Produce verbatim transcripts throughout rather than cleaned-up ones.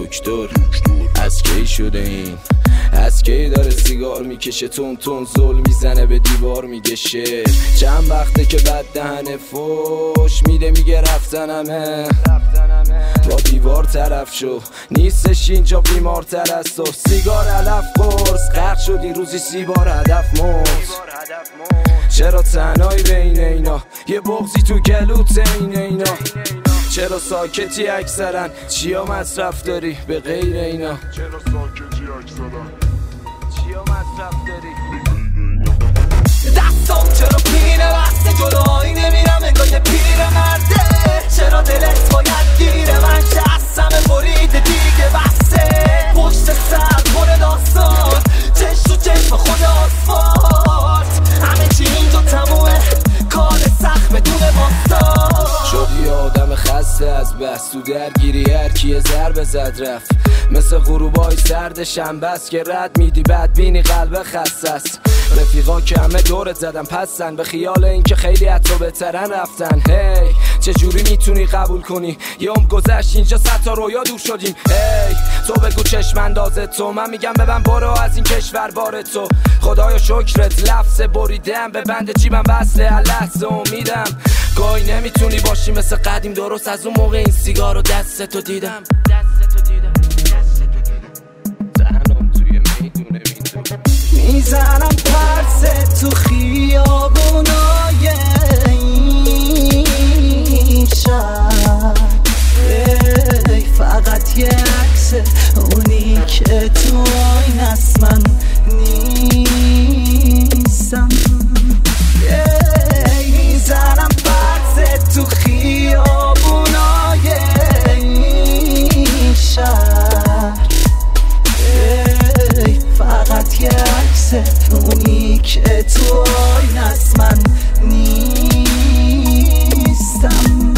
دکتر از کی شده این؟ از کی داره سیگار میکشه تون تون زل میزنه به دیوار میگه شعر؟ چند وقته که بد دهنه فوش میده میگه رفتنمه با دیوار طرف شو نیستش اینجا بیمارتر از تو. سیگار علف قرص غرق شدی روزی سی بار هدف مرد. چرا تنهایی بین اینا یه بغضی تو گلوت این اینا؟ چرا ساکتی اکثرا چیا مصرف داری به غیر اینا؟ چرا ساکتی اکثرا چیا مصرف داری؟ دستم چرا پینه وقت جدایی نمیرم انگار یه پیر مرده. چرا دلت باید گیره من شستم بریده دیگه بسته. پشت سر پر داستان چش تو چشم خود آسفالت. همه چی اینجا تمومه کار سخت بدون باستان. شدی آدم خسته از بس تو درگیری هر کیه ضربه زد رفت. مثل غروبای سرد شنبه است که رد میدی بدبینی قلب خسته است. رفیقا که همه دورت زدن پسن به خیال اینکه خیلی حتی بهترن رفتن. هی چجوری میتونی قبول کنی یه عمر گذشت اینجا صد تا رویا دور شدیم؟ هی تو بگو چشم اندازت تو من میگم ببن برو از این کشور بار تو. خدایا شکرت لفظ بریدم به بند جیبم وصله هر لحظه امیدم. گاهی نمیتونی باشی مثل قدیم درست از اون موقع این سیگارو دستتو دیدم. تنم توی میدونه میزنم پرسه تو خیابونای این شهر. ای فقط یه عکسه اونی که تو آین است من نیستم. میزنم پرسه تو خیابونای این شهر. ای فقط یه عکسه اونی که تو آین است من نیستم.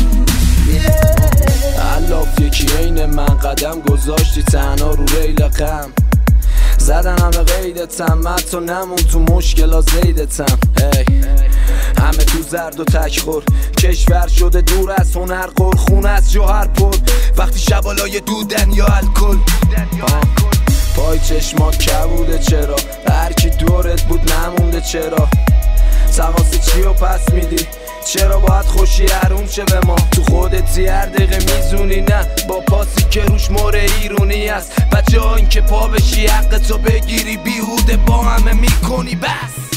علاف یکی عین من قدم گذاشتی تنها رو ریل غم. زدن همه قیدتم حتی نمون تو مشکلا زیدتم. hey. همه تو زرد و تکخور کشور شده دور از هنر قر خون از جوهر پر. وقتی شبالای دودن یا الکل پای چشمات کبوده چرا هر کی دورت بود نمونده چرا؟ تقاصی چی رو پس میدی؟ چرا باید خوشی حروم شه به ما؟ تو خودتی هر دقیقه میزونی نه با پاسی که روش مور ایرونی است. بچه ها این که پا بشی حق تو بگیری بیهوده با همه میکنی بس.